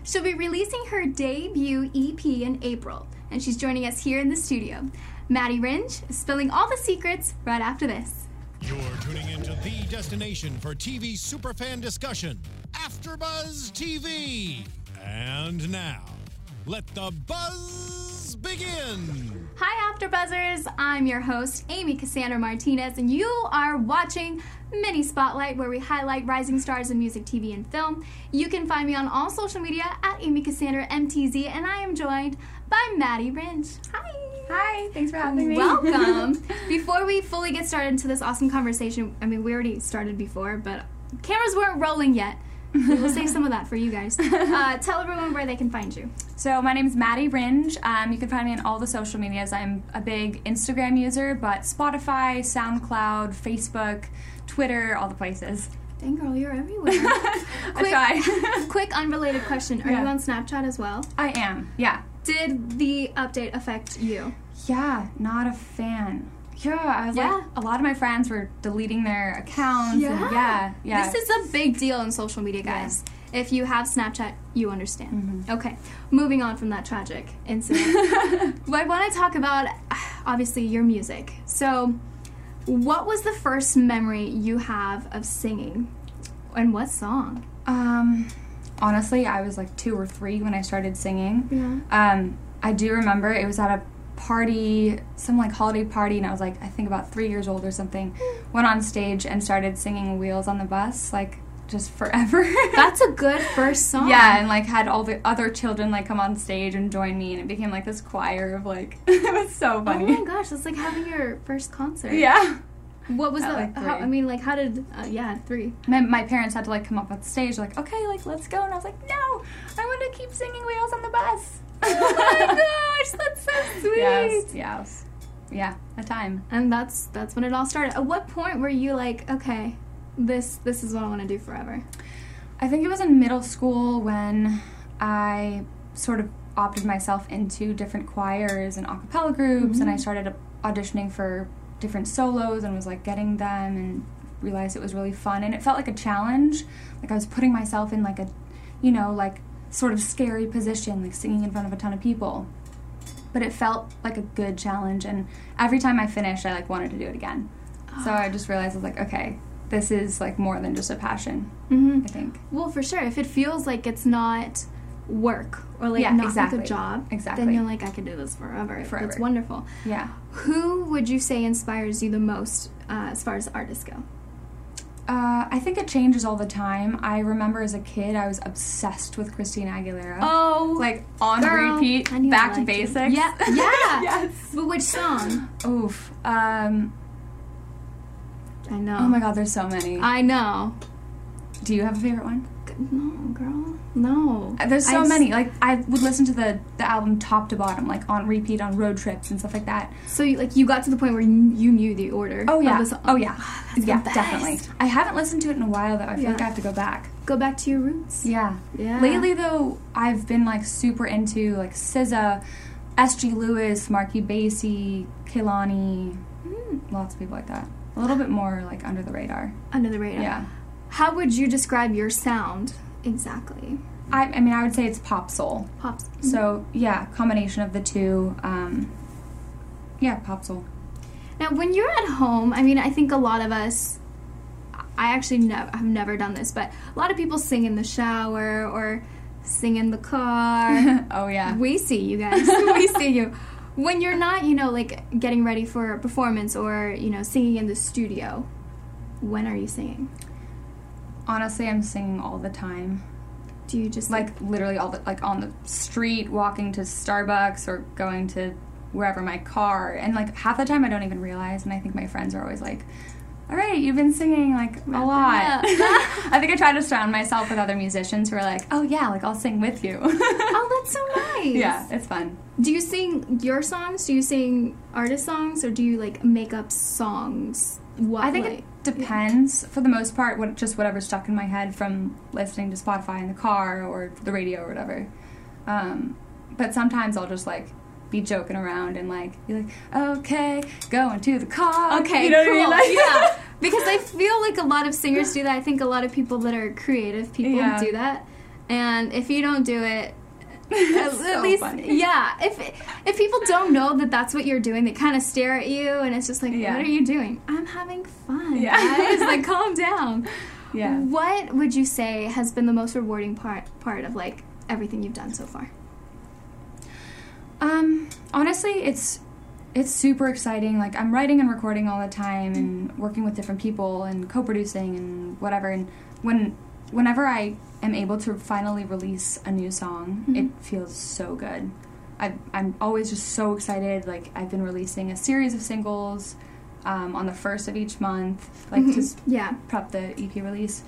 She'll be releasing her debut EP in April, and she's joining us here in the studio. Maddie Ringe is spilling all the secrets right after this. You're tuning into the destination for TV superfan discussion, AfterBuzz TV. And now, let the buzz begin. Hi, AfterBuzzers. I'm your host, Amy Cassandra Martinez, and you are watching Mini Spotlight, where we highlight rising stars in music, TV, and film. You can find me on all social media at Amy Cassandra MTZ, and I am joined by Maddie Ringe. Hi. Hi, thanks for having me. Welcome. Before we fully get started into this awesome conversation, I mean, we already started before, but cameras weren't rolling yet. We'll save some of that for you guys. Tell everyone where they can find you. So my name is Maddie Ringe. You can find me on all the social medias. I'm a big Instagram user, but Spotify, SoundCloud, Facebook, Twitter, all the places. Dang, girl, you're everywhere. I try. Quick, unrelated question. Are you on Snapchat as well? I am, yeah. Did the update affect you? Yeah, not a fan. Yeah, I was like, a lot of my friends were deleting their accounts. Yeah. Yeah. This is a big deal in social media, guys. Yeah. If you have Snapchat, you understand. Mm-hmm. Okay, moving on from that tragic incident. I want to talk about, obviously, your music. So, what was the first memory you have of singing? And what song? Honestly, I was like 2 or 3 when I started singing. Yeah. I do remember it was at a party, some like holiday party, and I was like, I think about 3 years old or something. Went on stage and started singing Wheels on the Bus, like just forever. That's a good first song. Yeah, and like had all the other children like come on stage and join me, and it became like this choir of like, it was so funny. Oh my gosh, that's like having your first concert. Yeah. What was that? Like how did, 3. My parents had to like come up on stage like, okay, like let's go, and I was like, no, I want to keep singing Wheels on the Bus. Oh my gosh, that's so sweet. Yes. Yeah, a time. And that's when it all started. At what point were you like, okay, this is what I want to do forever? I think it was in middle school when I sort of opted myself into different choirs and a cappella groups, and I started auditioning for different solos and was like getting them and realized it was really fun, and it felt like a challenge. Like I was putting myself in like a, like sort of scary position, like singing in front of a ton of people. But it felt like a good challenge, and every time I finished, I like wanted to do it again. So I just realized I was like, okay, this is like more than just a passion, I think. Well, for sure. If it feels like it's not work or like not like a job, then you're like, I could do this forever. That's wonderful. Yeah. Who would you say inspires you the most as far as artists go? I think it changes all the time. I remember as a kid, I was obsessed with Christina Aguilera. Oh, like on repeat, back to basics. Yeah. Yes. But which song? Oof. I know. Oh my God, there's so many. I know. Do you have a favorite one? No, girl. No. There's so many. Like, I would listen to the album top to bottom, like, on repeat on road trips and stuff like that. So, you got to the point where you knew the order. Oh, yeah. Oh, yeah. Yeah, definitely. I haven't listened to it in a while, though. I feel like I have to go back. Go back to your roots. Yeah. Yeah. Lately, though, I've been, like, super into, like, SZA, S.G. Lewis, Marky Basie, Kehlani, lots of people like that. A little bit more, like, under the radar. Under the radar. Yeah. How would you describe your sound exactly? I mean, I would say it's pop soul. Pop soul. So, yeah, combination of the two. Pop soul. Now, when you're at home, I mean, I think a lot of us, I actually have never done this, but a lot of people sing in the shower or sing in the car. Oh, yeah. We see you guys. We see you. When you're not, like getting ready for a performance or, singing in the studio, when are you singing? Honestly, I'm singing all the time. Do you just like literally all the, like on the street, walking to Starbucks or going to wherever my car, and like half the time I don't even realize, and I think my friends are always like, all right, you've been singing like a lot. I think I try to surround myself with other musicians who are like, oh yeah, like I'll sing with you. Oh, that's so nice. Yeah, it's fun. Do you sing your songs? Do you sing artist songs, or do you like make up songs? I think it depends. For the most part, whatever's stuck in my head from listening to Spotify in the car or the radio or whatever. But sometimes I'll just like be joking around and like be like, okay, going to the car. Okay, you know cool. what I mean? Like, yeah, because I feel like a lot of singers do that. I think a lot of people that are creative people do that. And if you don't do it, at least funny. Yeah, if people don't know that that's what you're doing, they kind of stare at you, and it's just like, what are you doing? I'm having fun, guys. Like, calm down. Yeah. What would you say has been the most rewarding part of like everything you've done so far? Honestly, it's super exciting. Like, I'm writing and recording all the time and working with different people and co-producing and whatever. And whenever I am able to finally release a new song, it feels so good. I'm always just so excited. Like, I've been releasing a series of singles on the 1st of each month, like to prep the EP release.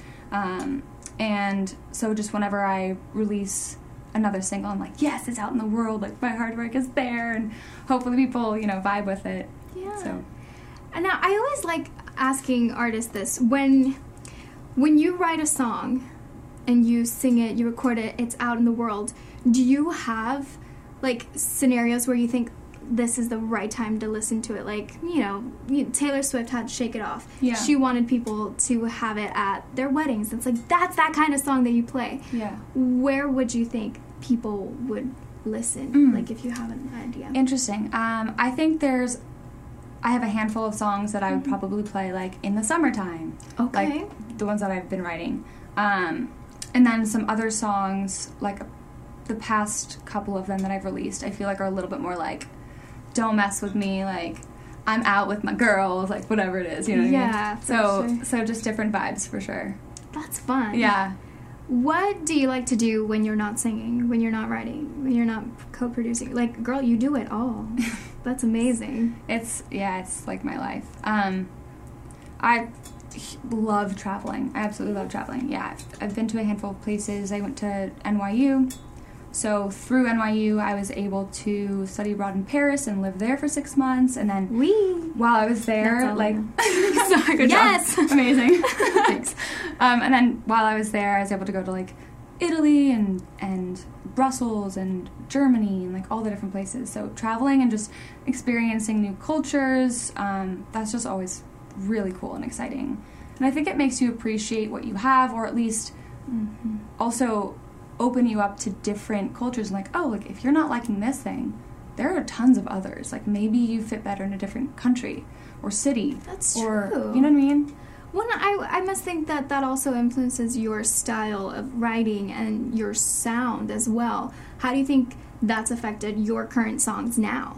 And so just whenever I release another single, I'm like, yes, it's out in the world. Like, my hard work is there, and hopefully people, vibe with it. Yeah. So, and now I always like asking artists this: when you write a song and you sing it, you record it, it's out in the world, do you have like scenarios where you think this is the right time to listen to it? Like, Taylor Swift had Shake It Off. Yeah. She wanted people to have it at their weddings. It's like, that's that kind of song that you play. Yeah. Where would you think people would listen? Like, if you have an idea. Interesting. I think I have a handful of songs that I would probably play, like, in the summertime. Okay. Like, the ones that I've been writing. And then some other songs, like, the past couple of them that I've released, I feel like are a little bit more, like, don't mess with me, like, I'm out with my girls, like, whatever it is, you know what I mean? So just different vibes, for sure. That's fun. Yeah. What do you like to do when you're not singing, when you're not writing, when you're not co-producing? Like, girl, you do it all. That's amazing. It's like my life. I love traveling. I absolutely love traveling. Yeah, I've been to a handful of places. I went to NYU. So through NYU, I was able to study abroad in Paris and live there for 6 months. And then while I was there, like, sorry, good job. Amazing. Thanks. And then while I was there, I was able to go to like Italy and Brussels and Germany and like all the different places. So traveling and just experiencing new cultures, that's just always really cool and exciting. And I think it makes you appreciate what you have, or at least also open you up to different cultures, and like, oh, like, if you're not liking this thing, there are tons of others. Like, maybe you fit better in a different country or city. That's or, true. You know what I mean? Well, I must think that also influences your style of writing and your sound as well. How do you think that's affected your current songs now?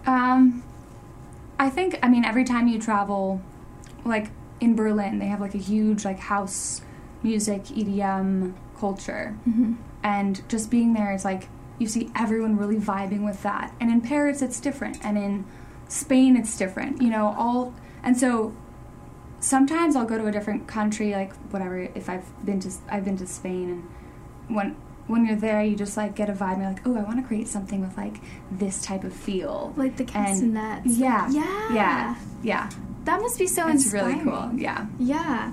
I think, every time you travel, like, in Berlin, they have, like, a huge, like, house music, EDM culture. And just being there, it's like, you see everyone really vibing with that. And in Paris, it's different. And in Spain, it's different. And so sometimes I'll go to a different country, like, whatever, if I've been to Spain, and when you're there, you just, like, get a vibe, and you're like, oh, I want to create something with, like, this type of feel. Like the castanets. Yeah. That must be so inspiring. It's really cool, yeah. Yeah.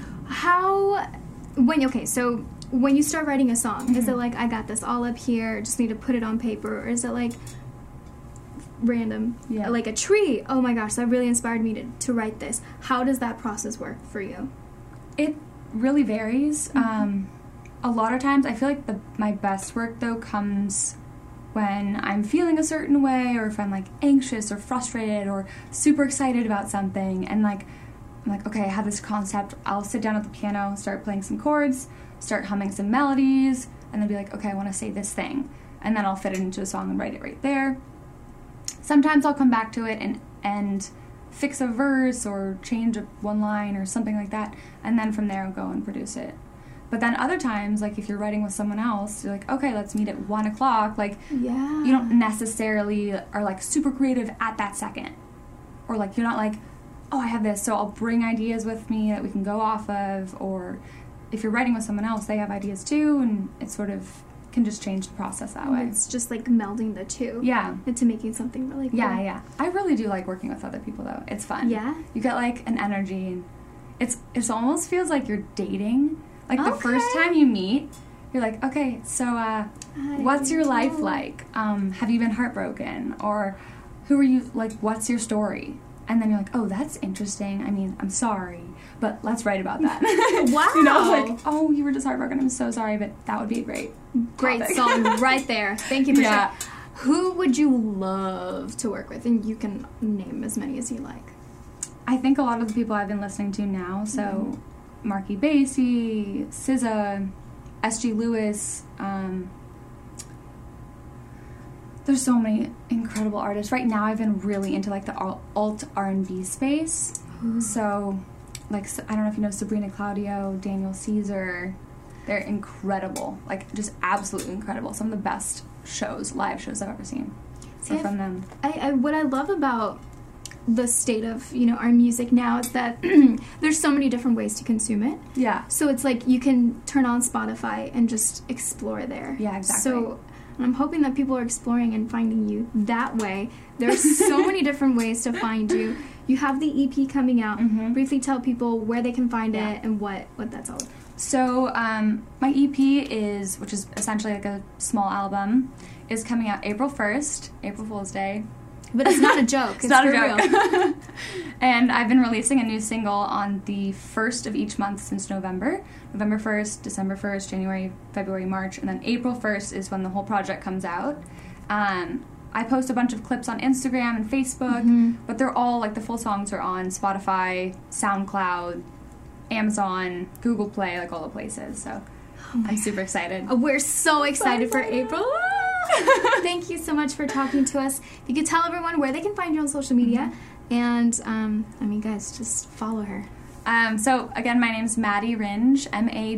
So when you start writing a song, is it like, I got this all up here, just need to put it on paper, or is it like random? Yeah. Like a tree, oh my gosh, that really inspired me to write this. How does that process work for you? It really varies. A lot of times, I feel like my best work, though, comes when I'm feeling a certain way, or if I'm, like, anxious or frustrated or super excited about something, and, like, I'm like, okay, I have this concept. I'll sit down at the piano, start playing some chords, start humming some melodies, and then be like, okay, I want to say this thing. And then I'll fit it into a song and write it right there. Sometimes I'll come back to it and fix a verse or change one line or something like that, and then from there I'll go and produce it. But then other times, like, if you're writing with someone else, you're like, okay, let's meet at 1 o'clock. Like, you don't necessarily are, like, super creative at that second. Or, like, you're not like, oh, I have this, so I'll bring ideas with me that we can go off of. Or if you're writing with someone else, they have ideas too, and it sort of can just change the process that way. It's just like melding the two. Yeah. Into making something really cool. Yeah. I really do like working with other people, though. It's fun. Yeah? You get, like, an energy, and it almost feels like you're dating. Like, the first time you meet, you're like, okay, so what's your life like? Have you been heartbroken? Or who are you, like, what's your story? And then you're like, oh, that's interesting. I'm sorry. but let's write about that. Wow. You know, like, oh, you were just heartbroken. I'm so sorry, but that would be a great topic. song right there. Thank you for Yeah. sharing. Who would you love to work with? And you can name as many as you like. I think a lot of the people I've been listening to now, so Marky Basie, SZA, S.G. Lewis, there's so many incredible artists. Right now I've been really into like the alt R&B space. So like, I don't know if you know Sabrina Claudio, Daniel Caesar. They're incredible. Like, just absolutely incredible. Some of the best live shows I've ever seen are from them. What I love about the state of, our music now is that there's so many different ways to consume it. Yeah. So it's like you can turn on Spotify and just explore there. Yeah, exactly. So I'm hoping that people are exploring and finding you that way. There's so many different ways to find you. You have the EP coming out. Mm-hmm. Briefly tell people where they can find it and what that's all about. So my EP which is essentially like a small album, is coming out April 1st, April Fool's Day. But it's not a joke. It's not for a joke. real. And I've been releasing a new single on the 1st of each month since November. November 1st, December 1st, January, February, March, and then April 1st is when the whole project comes out. I post a bunch of clips on Instagram and Facebook, but they're all, like, the full songs are on Spotify, SoundCloud, Amazon, Google Play, like all the places. So I'm super excited. We're so excited for April. Thank you so much for talking to us. If you could tell everyone where they can find you on social media, and guys, just follow her. So again, my name's Maddie Ringe,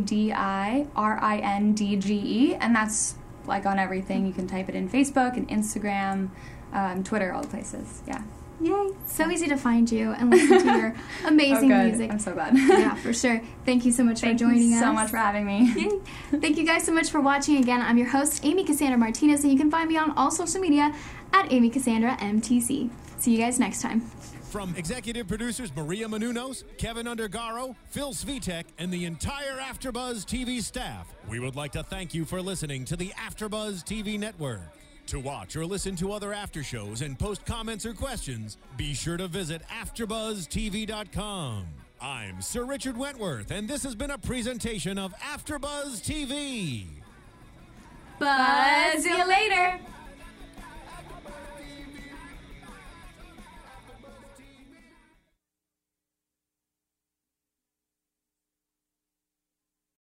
MADIRINDGE, and that's like on everything. You can type it in Facebook and Instagram, Twitter, all the places. Yeah. Yay! So easy to find you and listen to your amazing music. I'm so glad. Yeah, for sure. Thank you so much for joining us. Thank you so much for having me. Yay. Thank you guys so much for watching. Again, I'm your host, Amy Cassandra Martinez, and you can find me on all social media at Amy Cassandra MTC. See you guys next time. From executive producers Maria Menounos, Kevin Undergaro, Phil Svitek, and the entire AfterBuzz TV staff, we would like to thank you for listening to the AfterBuzz TV network. To watch or listen to other after shows and post comments or questions, be sure to visit AfterBuzzTV.com. I'm Sir Richard Wentworth, and this has been a presentation of AfterBuzz TV. Bye.